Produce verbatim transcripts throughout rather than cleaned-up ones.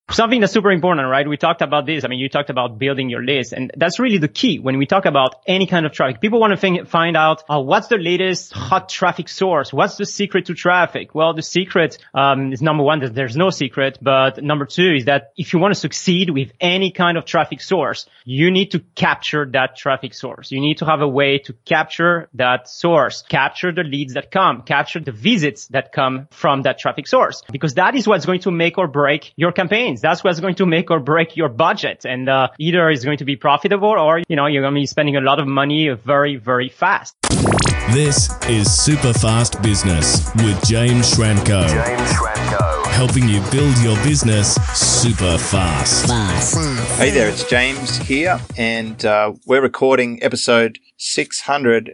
Something that's super important, right? We talked about this. I mean, you talked about building your list, and that's really the key when we talk about any kind of traffic. People want to think, find out uh, what's the latest hot traffic source. What's the secret to traffic? Well, the secret um, is number one that there's no secret, but number two is that if you want to succeed with any kind of traffic source, you need to capture that traffic source. You need to have a way to capture that source, capture the leads that come, capture the visits that come from that traffic source, because that is what's going to make or break your campaigns. That's what's going to make or break your budget. And uh, either it's going to be profitable or, you know, you're going to be spending a lot of money very, very fast. This is Super Fast Business with James Schramko. James Schramko. Helping you build your business super fast. Fast. Hey there, it's James here, and uh, we're recording episode six hundred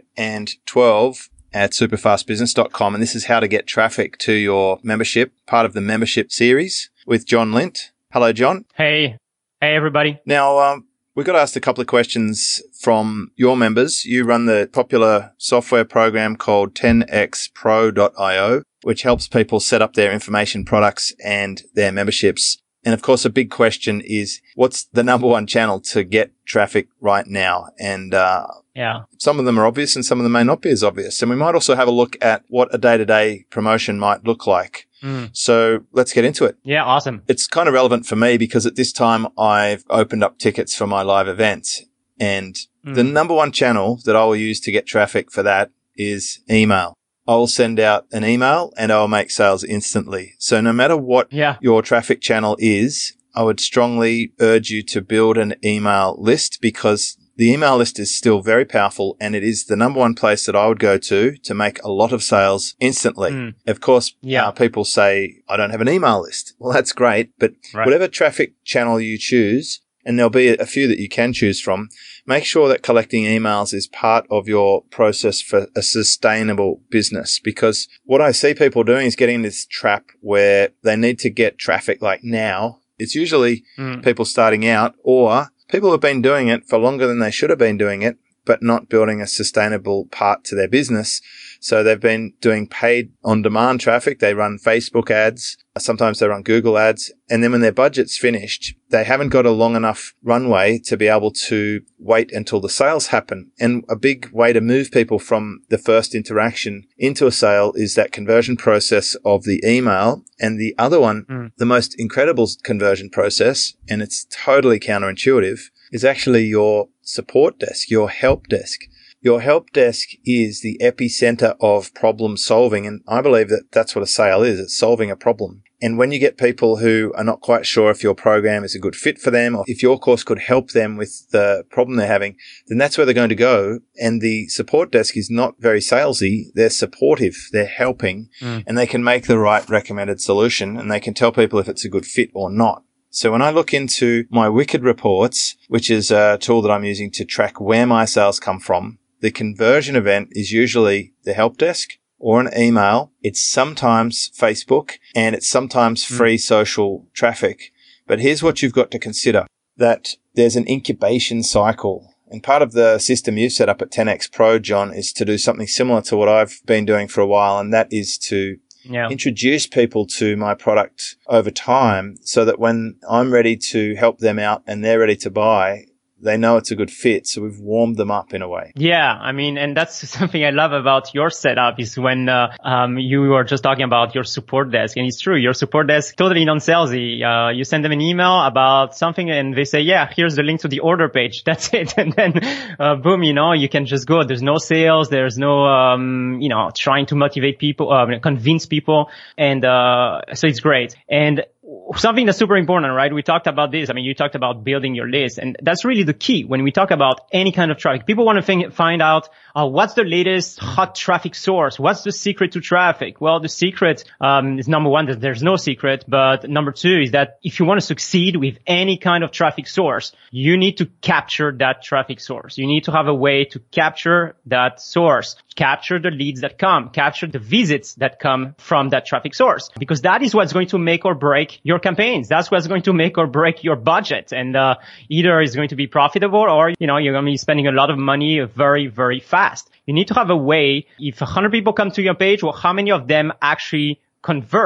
twelve at superfast business dot com, and this is how to get traffic to your membership, part of the membership series with John Lint. Hello, John. Hey. Hey, everybody. Now, um, we got asked a couple of questions from your members. You run the popular software program called ten x pro dot io, which helps people set up their information products and their memberships. And of course, a big question is, what's the number one channel to get traffic right now? And uh, yeah, some of them are obvious and some of them may not be as obvious. And we might also have a look at what a day-to-day promotion might look like. Mm. So let's get into it. Yeah, awesome. It's kind of relevant for me because at this time I've opened up tickets for my live events. And mm. the number one channel that I will use to get traffic for that is email. I will send out an email and I will make sales instantly. So no matter what yeah. your traffic channel is, I would strongly urge you to build an email list, because the email list is still very powerful and it is the number one place that I would go to to make a lot of sales instantly. Mm. Of course, yeah. uh, people say, I don't have an email list. Well, that's great, but right. whatever traffic channel you choose, and there'll be a few that you can choose from, make sure that collecting emails is part of your process for a sustainable business. Because what I see people doing is getting this trap where they need to get traffic like now. It's usually mm. people starting out, or people have been doing it for longer than they should have been doing it, but not building a sustainable part to their business. So they've been doing paid on-demand traffic. They run Facebook ads. Sometimes they run Google ads. And then when their budget's finished, they haven't got a long enough runway to be able to wait until the sales happen. And a big way to move people from the first interaction into a sale is that conversion process of the email. And the other one, mm. the most incredible conversion process, and it's totally counterintuitive, is actually your support desk, your help desk. Your help desk is the epicenter of problem solving. And I believe that that's what a sale is. It's solving a problem. And when you get people who are not quite sure if your program is a good fit for them or if your course could help them with the problem they're having, then that's where they're going to go. And the support desk is not very salesy. They're supportive. They're helping mm. and they can make the right recommended solution and they can tell people if it's a good fit or not. So when I look into my Wicked Reports, which is a tool that I'm using to track where my sales come from, the conversion event is usually the help desk or an email. It's sometimes Facebook and it's sometimes free mm. social traffic. But here's what you've got to consider, that there's an incubation cycle. And part of the system you've set up at ten x pro, John, is to do something similar to what I've been doing for a while. And that is to yeah. introduce people to my product over time so that when I'm ready to help them out and they're ready to buy, they know it's a good fit. So we've warmed them up in a way. Yeah. I mean, and that's something I love about your setup is when, uh, um, you were just talking about your support desk. And it's true. Your support desk, totally non-salesy. Uh, you send them an email about something and they say, yeah, here's the link to the order page. That's it. And then, uh, boom, you know, you can just go. There's no sales. There's no, um, you know, trying to motivate people, uh, convince people. And, uh, so it's great. And something that's super important, right? We talked about this. I mean, you talked about building your list, and that's really the key when we talk about any kind of traffic. People want to think, find out uh, what's the latest hot traffic source. What's the secret to traffic? Well, the secret um, is number one that there's no secret, but number two is that if you want to succeed with any kind of traffic source, you need to capture that traffic source. You need to have a way to capture that source, capture the leads that come, capture the visits that come from that traffic source, because that is what's going to make or break your campaigns. That's what's going to make or break your budget. And, uh, either it's going to be profitable or, you know, you're going to be spending a lot of money very, very fast. You need to have a way, if a hundred people come to your page, well, how many of them actually convert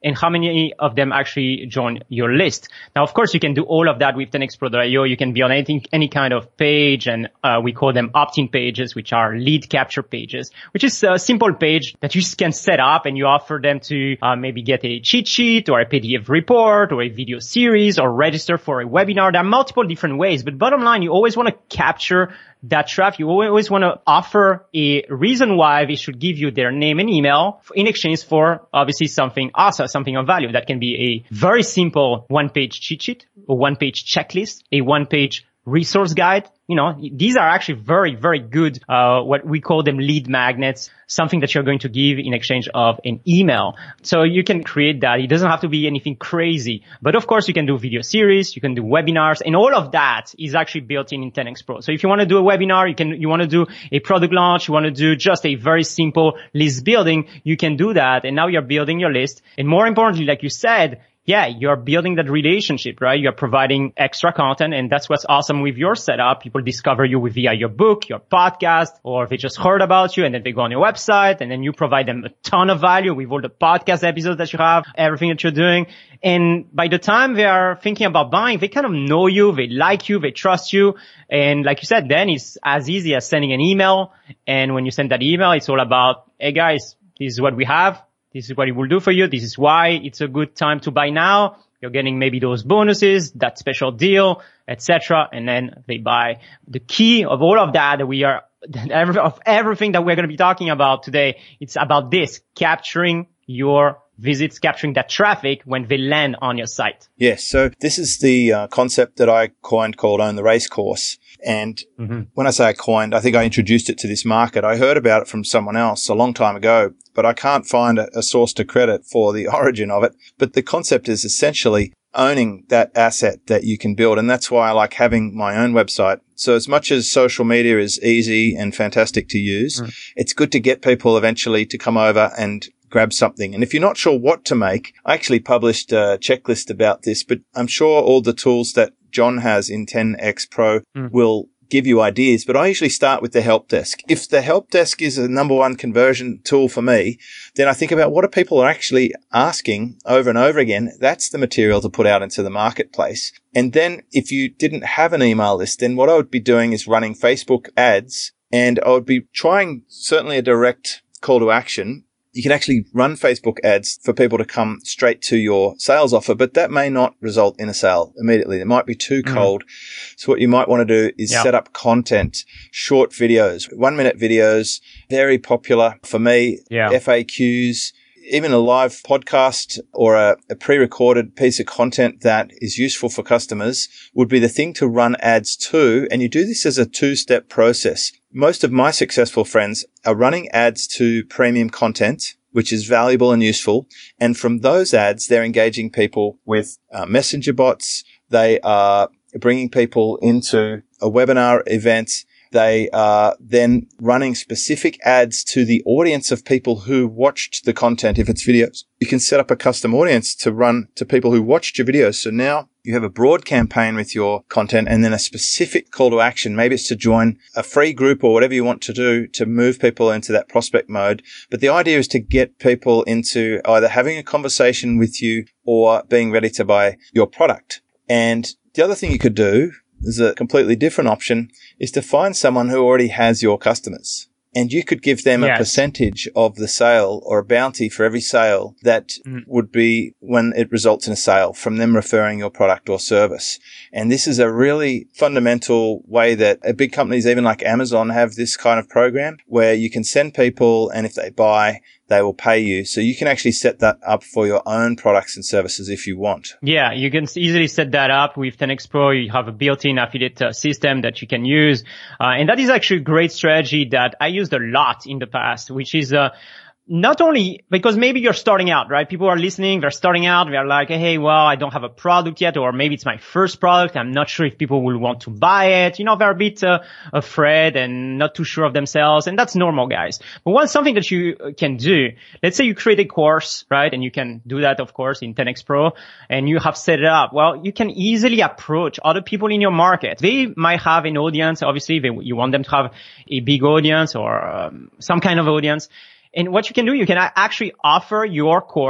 and how many of them actually join your list. Now, of course, you can do all of that with ten x pro dot i o. You can be on anything, any kind of page, and uh, we call them opt-in pages, which are lead capture pages, which is a simple page that you can set up, and you offer them to uh, maybe get a cheat sheet or a P D F report or a video series or register for a webinar. There are multiple different ways, but bottom line, you always want to capture that traffic. You always want to offer a reason why they should give you their name and email in exchange for obviously something awesome, something of value. That can be a very simple one-page cheat sheet, a one-page checklist, a one-page resource guide. You know, these are actually very, very good, uh, what we call them lead magnets, something that you're going to give in exchange of an email. So you can create that. It doesn't have to be anything crazy, but of course you can do video series, you can do webinars, and all of that is actually built in in ten x pro. So if you want to do a webinar, you can, you want to do a product launch, you want to do just a very simple list building, you can do that. And now you're building your list. And more importantly, like you said, yeah, you're building that relationship, right? You're providing extra content, and that's what's awesome with your setup. People discover you with via your book, your podcast, or they just heard about you and then they go on your website, and then you provide them a ton of value with all the podcast episodes that you have, everything that you're doing. And by the time they are thinking about buying, they kind of know you, they like you, they trust you. And like you said, then it's as easy as sending an email. And when you send that email, it's all about, hey guys, this is what we have. This is what it will do for you. This is why it's a good time to buy now. You're getting maybe those bonuses, that special deal, et cetera. And then they buy. The key of all of that, we are, of everything that we're going to be talking about today, it's about this, capturing your visits, capturing that traffic when they land on your site. Yes. So this is the uh, concept that I coined called Own the Race Course. And mm-hmm. when I say I coined, I think I introduced it to this market. I heard about it from someone else a long time ago, but I can't find a, a source to credit for the origin of it. But the concept is essentially owning that asset that you can build. And that's why I like having my own website. So as much as social media is easy and fantastic to use, mm. it's good to get people eventually to come over and grab something. And if you're not sure what to make, I actually published a checklist about this, but I'm sure all the tools that John has in ten x pro mm. will give you ideas. But I usually start with the help desk. If the help desk is a number one conversion tool for me, then I think about what are people actually asking over and over again. That's the material to put out into the marketplace. And then if you didn't have an email list, then what I would be doing is running Facebook ads, and I would be trying certainly a direct call to action. You can actually run Facebook ads for people to come straight to your sales offer, but that may not result in a sale immediately. It might be too mm. cold. So what you might want to do is yep. set up content, short videos, one minute videos, very popular for me, yeah. F A Qs, even a live podcast or a, a pre-recorded piece of content that is useful for customers would be the thing to run ads to. And you do this as a two-step process. Most of my successful friends are running ads to premium content, which is valuable and useful. And from those ads, they're engaging people with uh, messenger bots. They are bringing people into a webinar event. They are then running specific ads to the audience of people who watched the content. If it's videos, you can set up a custom audience to run to people who watched your videos. So now you have a broad campaign with your content and then a specific call to action. Maybe it's to join a free group or whatever you want to do to move people into that prospect mode. But the idea is to get people into either having a conversation with you or being ready to buy your product. And the other thing you could do, there's a completely different option, is to find someone who already has your customers. And you could give them yes. a percentage of the sale or a bounty for every sale that mm. would be when it results in a sale from them referring your product or service. And this is a really fundamental way that big companies, even like Amazon, have this kind of program where you can send people, and if they buy, they will pay you. So you can actually set that up for your own products and services if you want. Yeah, you can easily set that up with ten x pro. You have a built-in affiliate uh, system that you can use. Uh, and that is actually a great strategy that I used a lot in the past, which is uh, not only because maybe you're starting out, right? People are listening, they're starting out, they're like, hey, well, I don't have a product yet, or maybe it's my first product. I'm not sure if people will want to buy it. You know, they're a bit uh, afraid and not too sure of themselves. And that's normal, guys. But one something that you can do, let's say you create a course, right? And you can do that, of course, in ten x pro, and you have set it up. Well, you can easily approach other people in your market. They might have an audience. Obviously, they, you want them to have a big audience or um, some kind of audience. And what you can do, you can actually offer your course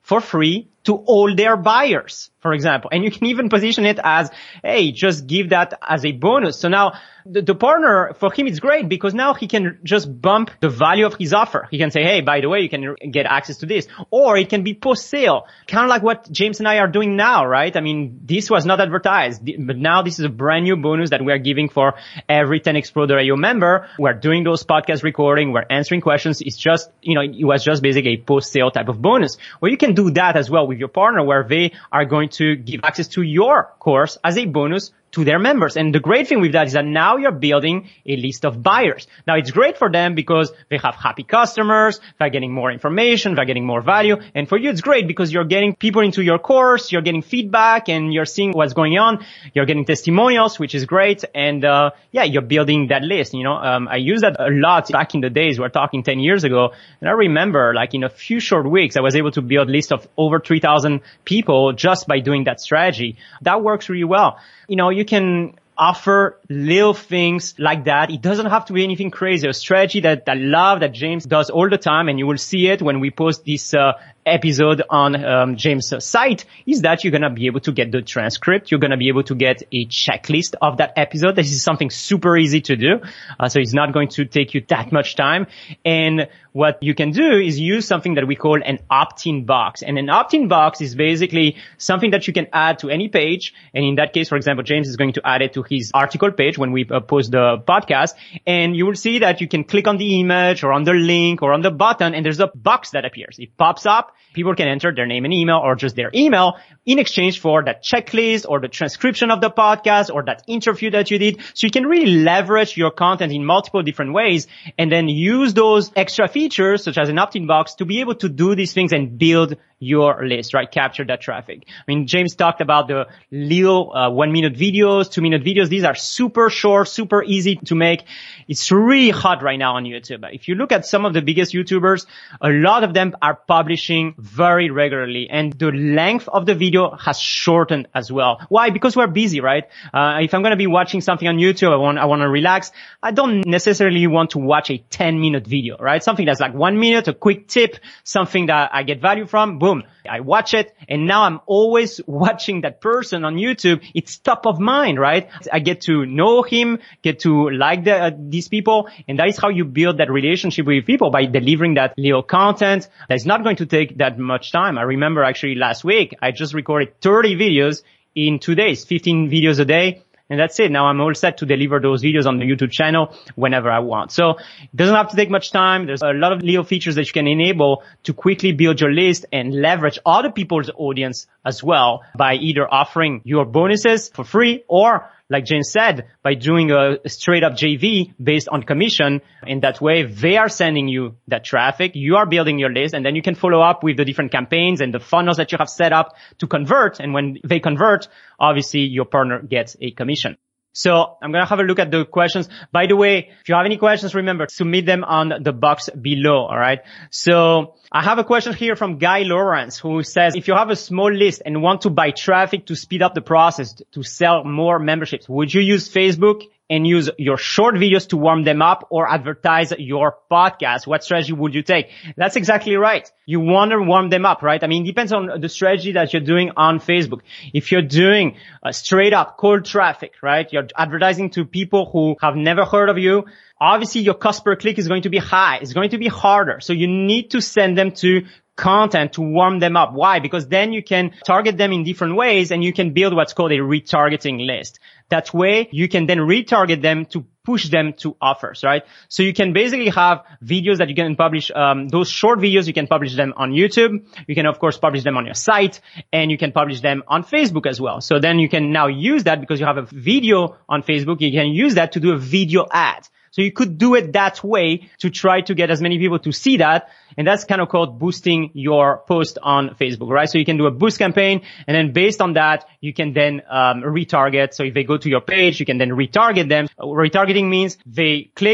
for free to all their buyers, for example. And you can even position it as, hey, just give that as a bonus. So now the, the partner, for him, it's great because now he can just bump the value of his offer. He can say, hey, by the way, you can get access to this. Or it can be post-sale, kind of like what James and I are doing now, right? I mean, this was not advertised, but now this is a brand new bonus that we are giving for every ten X Pro dot I O member. We're doing those podcast recording. We're answering questions. It's just, you know, it was just basically a post-sale type of bonus. Well, you can do that as well with your partner where they are going to give access to your course as a bonus to their members. And the great thing with that is that now you're building a list of buyers. Now it's great for them because they have happy customers, they're getting more information, they're getting more value. And for you, it's great because you're getting people into your course, you're getting feedback and you're seeing what's going on. You're getting testimonials, which is great. And, uh, yeah, you're building that list. You know, um, I used that a lot back in the days. We're talking ten years ago. And I remember like in a few short weeks, I was able to build a list of over three thousand people just by doing that strategy. That works really well. You know, you can offer little things like that. It doesn't have to be anything crazy. A strategy that I love that James does all the time, and you will see it when we post this uh, episode on um, James' site, is that you're going to be able to get the transcript. You're going to be able to get a checklist of that episode. This is something super easy to do. Uh, so it's not going to take you that much time. And what you can do is use something that we call an opt-in box. And an opt-in box is basically something that you can add to any page. And in that case, for example, James is going to add it to his article page when we uh, post the podcast. And you will see that you can click on the image or on the link or on the button, and there's a box that appears. It pops up. People can enter their name and email or just their email in exchange for that checklist or the transcription of the podcast or that interview that you did. So you can really leverage your content in multiple different ways and then use those extra features such as an opt-in box to be able to do these things and build your list, right? Capture that traffic. I mean, James talked about the little uh, one minute videos, two minute videos. These are super short, super easy to make. It's really hot right now on YouTube. If you look at some of the biggest YouTubers, a lot of them are publishing very regularly, and the length of the video has shortened as well. Why? Because we're busy, right? Uh, if I'm going to be watching something on YouTube, I want, I want to relax. I don't necessarily want to watch a ten minute video, right? Something that's like one minute, a quick tip, something that I get value from. Boom. I watch it, and now I'm always watching that person on YouTube. It's top of mind, right? I get to know him, get to like the, uh, these people, and that is how you build that relationship with people, by delivering that little content that's not going to take that much time. I remember actually last week, I just recorded thirty videos in two days, fifteen videos a day. And that's it. Now I'm all set to deliver those videos on the YouTube channel whenever I want. So it doesn't have to take much time. There's a lot of little features that you can enable to quickly build your list and leverage other people's audience as well by either offering your bonuses for free or, like James said, by doing a straight up J V based on commission. In that way, they are sending you that traffic. You are building your list, and then you can follow up with the different campaigns and the funnels that you have set up to convert. And when they convert, obviously your partner gets a commission. So I'm going to have a look at the questions. By the way, if you have any questions, remember, submit them on the box below. All right. So I have a question here from Guy Lawrence, who says, if you have a small list and want to buy traffic to speed up the process to sell more memberships, would you use Facebook and use your short videos to warm them up, or advertise your podcast? What strategy would you take? That's exactly right. You want to warm them up, right? I mean, it depends on the strategy that you're doing on Facebook. If you're doing uh, straight up cold traffic, right? You're advertising to people who have never heard of you. Obviously, your cost per click is going to be high. It's going to be harder. So you need to send them to content to warm them up. Why? Because then you can target them in different ways, and you can build what's called a retargeting list. That way you can then retarget them to push them to offers, right? So you can basically have videos that you can publish, um, those short videos, you can publish them on YouTube. You can, of course, publish them on your site, and you can publish them on Facebook as well. So then you can now use that, because you have a video on Facebook, you can use that to do a video ad. So you could do it that way to try to get as many people to see that. And that's kind of called boosting your post on Facebook, right? So you can do a boost campaign, and then based on that, you can then um retarget. So if they go to your page, you can then retarget them. Retargeting means they clicked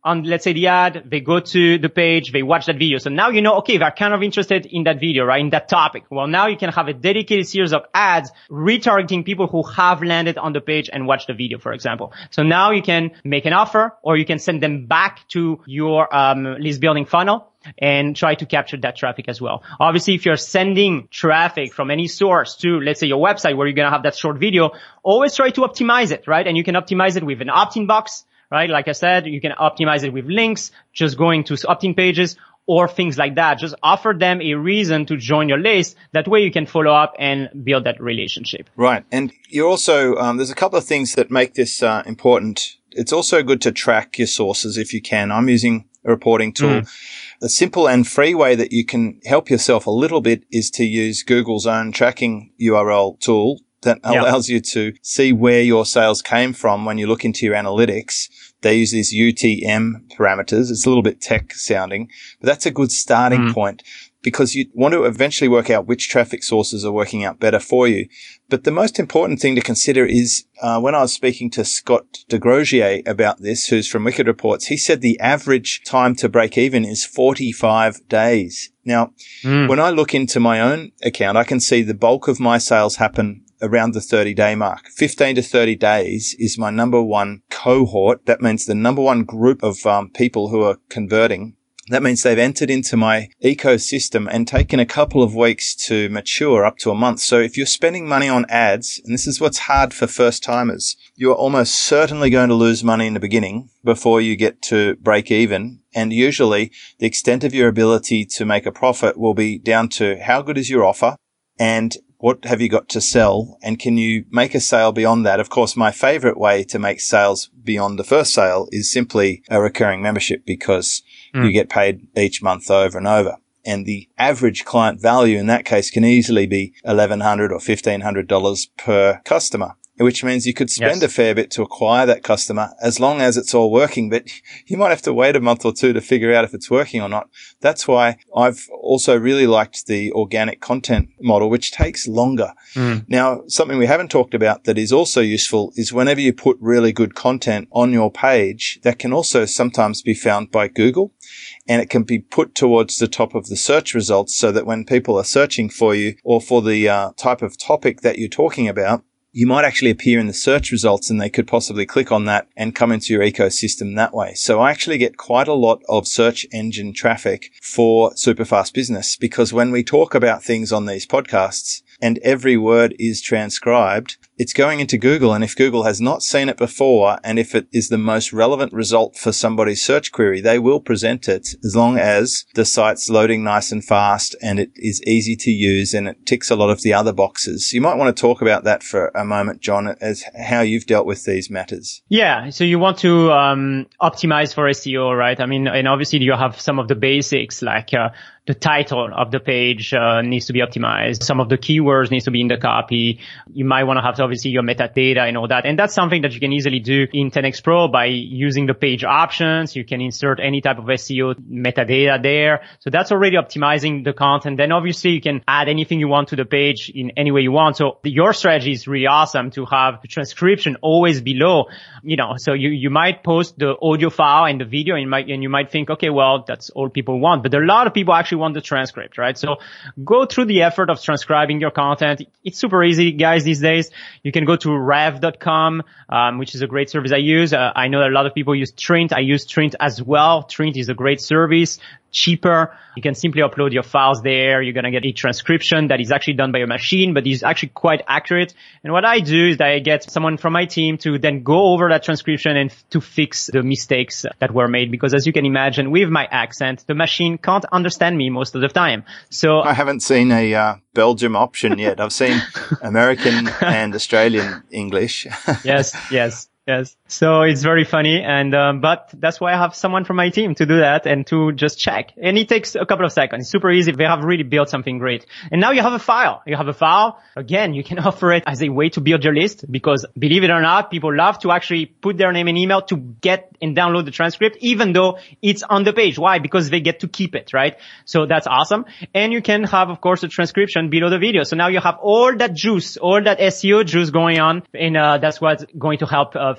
on, let's say, the ad, they go to the page, they watch that video. So now you know, okay, they're kind of interested in that video, right? In that topic. Well, now you can have a dedicated series of ads retargeting people who have landed on the page and watched the video, for example. So now you can make an offer, or you can send them back to your um, list building funnel and try to capture that traffic as well. Obviously, if you're sending traffic from any source to, let's say, your website where you're going to have that short video, always try to optimize it, right? And you can optimize it with an opt-in box, right? Like I said, you can optimize it with links, just going to opt-in pages or things like that. Just offer them a reason to join your list. That way you can follow up and build that relationship. Right. And you're also, um, there's a couple of things that make this uh, important. It's also good to track your sources if you can. I'm using a reporting tool. Mm. The simple and free way that you can help yourself a little bit is to use Google's own tracking U R L tool that allows yep. you to see where your sales came from when you look into your analytics. They use these U T M parameters. It's a little bit tech sounding, but that's a good starting mm. point, because you want to eventually work out which traffic sources are working out better for you. But the most important thing to consider is, uh, when I was speaking to Scott DeGrogier about this, who's from Wicked Reports, he said the average time to break even is forty-five days. Now, mm. when I look into my own account, I can see the bulk of my sales happen around the thirty day mark. fifteen to thirty days is my number one cohort. That means the number one group of um, people who are converting. That means they've entered into my ecosystem and taken a couple of weeks to mature, up to a month. So if you're spending money on ads, and this is what's hard for first timers, you're almost certainly going to lose money in the beginning before you get to break even. And usually the extent of your ability to make a profit will be down to how good is your offer and what have you got to sell, and can you make a sale beyond that? Of course, my favorite way to make sales beyond the first sale is simply a recurring membership, because mm. you get paid each month over and over. And the average client value in that case can easily be eleven hundred dollars or fifteen hundred dollars per customer, which means you could spend yes. a fair bit to acquire that customer as long as it's all working. But you might have to wait a month or two to figure out if it's working or not. That's why I've also really liked the organic content model, which takes longer. Mm. Now, something we haven't talked about that is also useful is whenever you put really good content on your page, that can also sometimes be found by Google, and it can be put towards the top of the search results so that when people are searching for you or for the uh, type of topic that you're talking about, you might actually appear in the search results, and they could possibly click on that and come into your ecosystem that way. So I actually get quite a lot of search engine traffic for Superfast Business, because when we talk about things on these podcasts and every word is transcribed, it's going into Google. And if Google has not seen it before, and if it is the most relevant result for somebody's search query, they will present it, as long as the site's loading nice and fast and it is easy to use and it ticks a lot of the other boxes. You might want to talk about that for a moment, John, as how you've dealt with these matters. Yeah. So you want to um optimize for S E O, right? I mean, and obviously you have some of the basics, like uh, the title of the page uh, needs to be optimized. Some of the keywords needs to be in the copy. You might want to have obviously your metadata and all that. And that's something that you can easily do in ten X Pro by using the page options. You can insert any type of S E O metadata there. So that's already optimizing the content. Then obviously you can add anything you want to the page in any way you want. So your strategy is really awesome to have the transcription always below, you know, so you, you might post the audio file and the video, and you might, and you might think, okay, well, that's all people want. But there are a lot of people actually want the transcript, right? So go through the effort of transcribing your content. It's super easy, guys, these days. You can go to rev dot com, um, which is a great service I use. Uh, I know that a lot of people use Trint. I use Trint as well. Trint is a great service. Cheaper. You can simply upload your files there. You're going to get a transcription that is actually done by a machine, but is actually quite accurate. And what I do is that I get someone from my team to then go over that transcription and f- to fix the mistakes that were made. Because as you can imagine, with my accent, the machine can't understand me most of the time. So I haven't seen a uh, Belgium option yet. I've seen American and Australian English. Yes, yes. Yes. So it's very funny. And, um, but that's why I have someone from my team to do that and to just check. And it takes a couple of seconds. It's super easy. They have really built something great. And now you have a file. You have a file. Again, you can offer it as a way to build your list, because believe it or not, people love to actually put their name and email to get and download the transcript, even though it's on the page. Why? Because they get to keep it, right? So that's awesome. And you can have, of course, a transcription below the video. So now you have all that juice, all that S E O juice going on. And, uh, that's what's going to help, uh, Facebook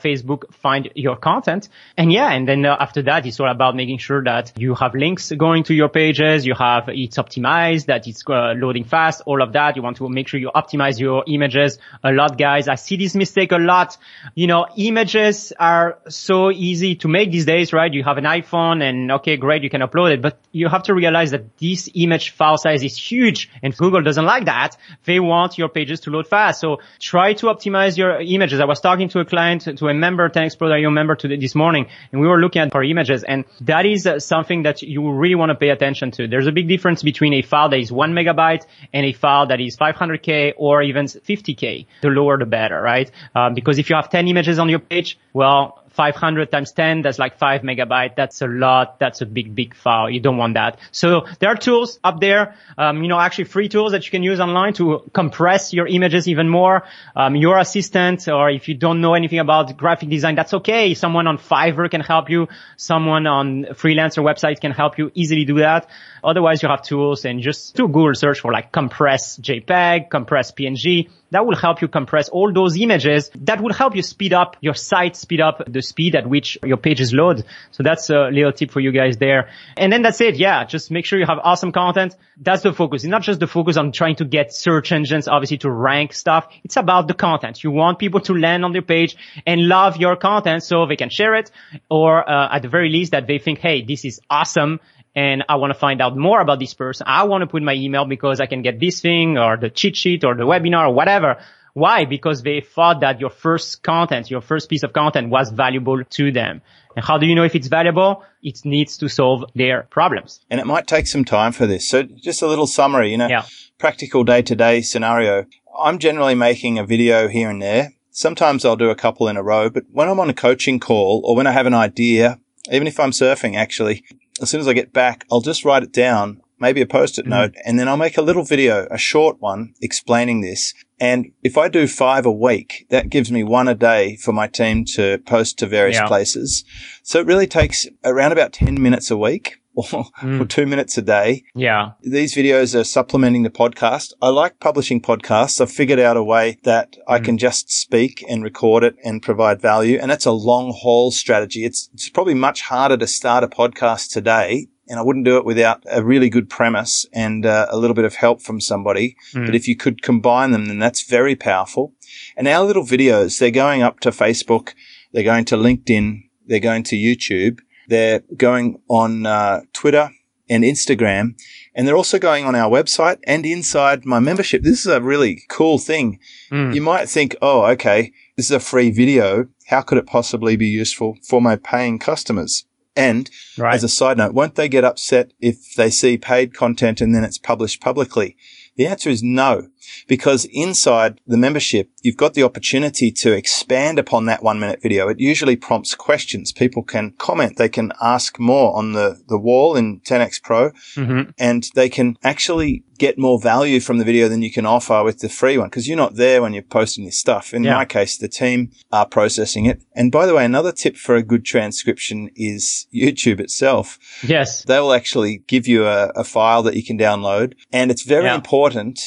find your content. And yeah, and then uh, after that, it's all about making sure that you have links going to your pages, you have it's optimized, that it's uh, loading fast, all of that. You want to make sure you optimize your images a lot, guys. I see this mistake a lot. You know, images are so easy to make these days, right? You have an iPhone and okay, great, you can upload it, but you have to realize that this image file size is huge and Google doesn't like that. They want your pages to load fast. So try to optimize your images. I was talking to a client, to a member, ten X Pro dot I O member today, this morning, and we were looking at our images, and that is uh, something that you really want to pay attention to. There's a big difference between a file that is one megabyte and a file that is five hundred K or even fifty K. The lower the better, right? Um, because if you have ten images on your page, well, five hundred times ten, that's like five megabyte. That's a lot. That's a big, big file. You don't want that. So there are tools up there, um, you know, actually free tools that you can use online to compress your images even more. Um, your assistant, or if you don't know anything about graphic design, that's okay. Someone on Fiverr can help you. Someone on freelancer website can help you easily do that. Otherwise, you have tools, and just do Google search for like compress JPEG, compress P N G. That will help you compress all those images. That will help you speed up your site, speed up the speed at which your pages load. So that's a little tip for you guys there. And then that's it. Yeah. Just make sure you have awesome content. That's the focus. It's not just the focus on trying to get search engines, obviously, to rank stuff. It's about the content. You want people to land on their page and love your content so they can share it, or uh, at the very least that they think, hey, this is awesome, and I want to find out more about this person. I want to put my email because I can get this thing or the cheat sheet or the webinar or whatever. Why? Because they thought that your first content, your first piece of content was valuable to them. And how do you know if it's valuable? It needs to solve their problems. And it might take some time for this. So just a little summary, you know, yeah. practical day-to-day scenario. I'm generally making a video here and there. Sometimes I'll do a couple in a row, but when I'm on a coaching call or when I have an idea, even if I'm surfing, actually, as soon as I get back, I'll just write it down, maybe a post-it mm-hmm. note, and then I'll make a little video, a short one, explaining this. And if I do five a week, that gives me one a day for my team to post to various yeah. places. So it really takes around about ten minutes a week. Or, mm. or two minutes a day. Yeah. These videos are supplementing the podcast. I like publishing podcasts. I've figured out a way that mm. I can just speak and record it and provide value. And it's a long haul strategy. It's, it's probably much harder to start a podcast today. And I wouldn't do it without a really good premise and uh, a little bit of help from somebody. Mm. But if you could combine them, then that's very powerful. And our little videos, they're going up to Facebook. They're going to LinkedIn. They're going to YouTube. They're going on uh, Twitter and Instagram, and they're also going on our website and inside my membership. This is a really cool thing. Mm. You might think, oh, okay, this is a free video. How could it possibly be useful for my paying customers? And right. as a side note, won't they get upset if they see paid content and then it's published publicly? The answer is no, because inside the membership, you've got the opportunity to expand upon that one minute video. It usually prompts questions. People can comment. They can ask more on the, the wall in ten X Pro, mm-hmm. and they can actually get more value from the video than you can offer with the free one, because you're not there when you're posting this stuff. In yeah. my case, the team are processing it. And by the way, another tip for a good transcription is YouTube itself. Yes. They will actually give you a, a file that you can download, and it's very yeah. important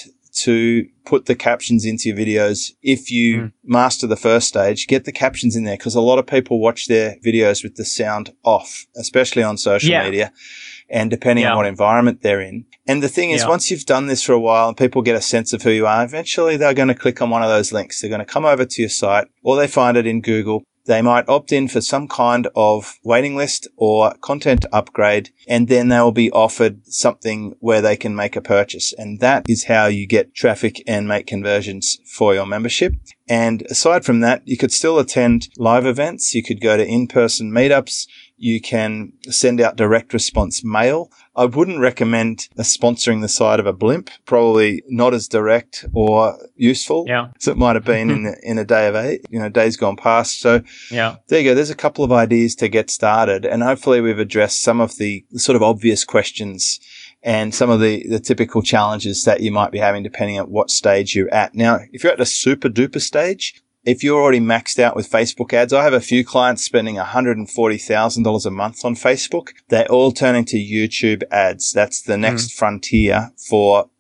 to put the captions into your videos. If you mm. master the first stage, get the captions in there, because a lot of people watch their videos with the sound off, especially on social yeah. media, and depending yeah. on what environment they're in. And the thing is, yeah. once you've done this for a while and people get a sense of who you are, eventually they're going to click on one of those links. They're going to come over to your site, or they find it in Google. They might opt in for some kind of waiting list or content upgrade, and then they will be offered something where they can make a purchase. And that is how you get traffic and make conversions for your membership. And aside from that, you could still attend live events. You could go to in-person meetups. You can send out direct response mail. I wouldn't recommend sponsoring the side of a blimp. Probably not as direct or useful yeah. as it might have been in, in a day of eight, you know, days gone past. So yeah. there you go. There's a couple of ideas to get started, and hopefully we've addressed some of the sort of obvious questions and some of the, the typical challenges that you might be having depending on what stage you're at. Now, if you're at a super duper stage, if you're already maxed out with Facebook ads, I have a few clients spending one hundred forty thousand dollars a month on Facebook. They're all turning to YouTube ads. That's the next mm. frontier for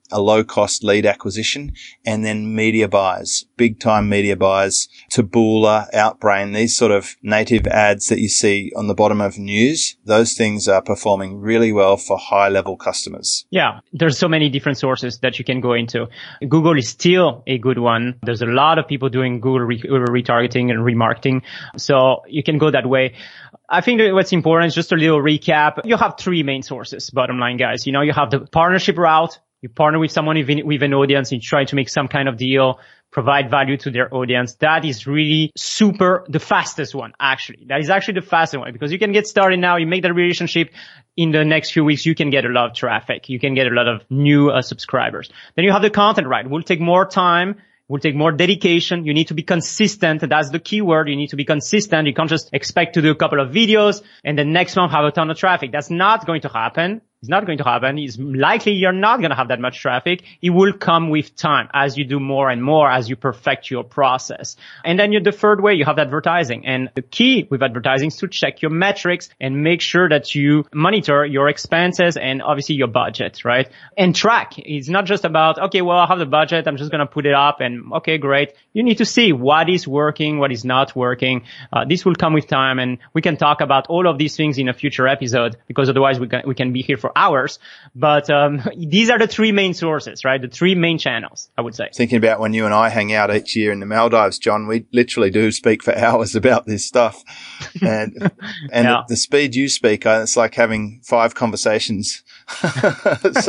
a low cost lead acquisition, and then media buys, big time media buys, Taboola, Outbrain, these sort of native ads that you see on the bottom of news. Those things are performing really well for high level customers. Yeah, there's so many different sources that you can go into. Google is still a good one. There's a lot of people doing Google re- retargeting and remarketing. So you can go that way. I think that what's important is just a little recap. You have three main sources, bottom line, guys. You know, you have the partnership route. You partner with someone with an audience and you try to make some kind of deal, provide value to their audience. That is really super, the fastest one, actually. That is actually the fastest one because you can get started now. You make that relationship. In the next few weeks, you can get a lot of traffic. You can get a lot of new uh, subscribers. Then you have the content right. It will take more time. Will take more dedication. You need to be consistent. That's the key word. You need to be consistent. You can't just expect to do a couple of videos and then next month have a ton of traffic. That's not going to happen. It's not going to happen. It's likely you're not going to have that much traffic. It will come with time as you do more and more, as you perfect your process. And then you, the third way, you have advertising. And the key with advertising is to check your metrics and make sure that you monitor your expenses and obviously your budget, right? And track. It's not just about, okay, well, I have the budget. I'm just going to put it up and okay, great. You need to see what is working, what is not working. Uh, this will come with time and we can talk about all of these things in a future episode because otherwise we can, we can be here for hours. But um, these are the three main sources, right? The three main channels, I would say. Thinking about when you and I hang out each year in the Maldives, John, we literally do speak for hours about this stuff. And and yeah. the, the speed you speak, uh, it's like having five conversations. so so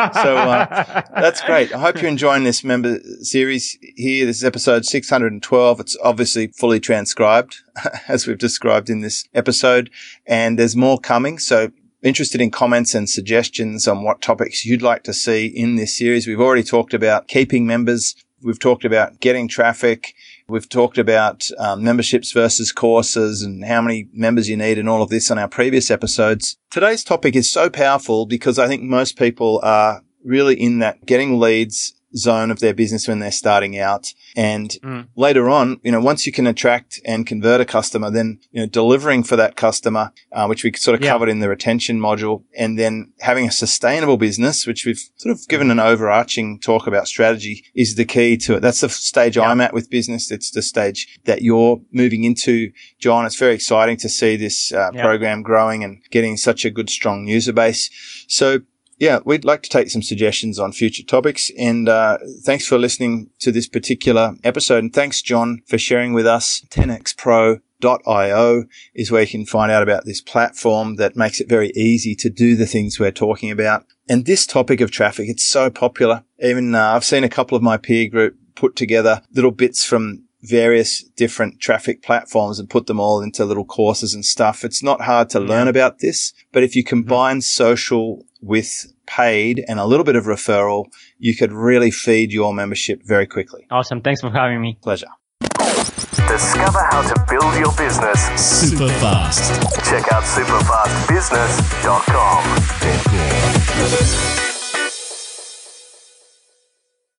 uh, that's great. I hope you're enjoying this member series here. This is episode six hundred twelve. It's obviously fully transcribed, as we've described in this episode. And there's more coming. So interested in comments and suggestions on what topics you'd like to see in this series. We've already talked about keeping members. We've talked about getting traffic. We've talked about um, memberships versus courses and how many members you need and all of this on our previous episodes. Today's topic is so powerful because I think most people are really in that getting leads zone of their business when they're starting out. And mm. later on, you know, once you can attract and convert a customer, then, you know, delivering for that customer, uh, which we sort of yeah. covered in the retention module, and then having a sustainable business, which we've sort of given an overarching talk about strategy, is the key to it. That's the stage yeah. I'm at with business. It's the stage that you're moving into, John. It's very exciting to see this uh, yeah. program growing and getting such a good, strong user base. So, yeah, we'd like to take some suggestions on future topics. And uh, thanks for listening to this particular episode. And thanks, John, for sharing with us. ten x pro dot io is where you can find out about this platform that makes it very easy to do the things we're talking about. And this topic of traffic, it's so popular. Even uh, I've seen a couple of my peer group put together little bits from various different traffic platforms and put them all into little courses and stuff. It's not hard to learn about this, but if you combine social with paid and a little bit of referral, you could really feed your membership very quickly. Awesome. Thanks for having me. Pleasure. Discover how to build your business super fast. Check out super fast business dot com.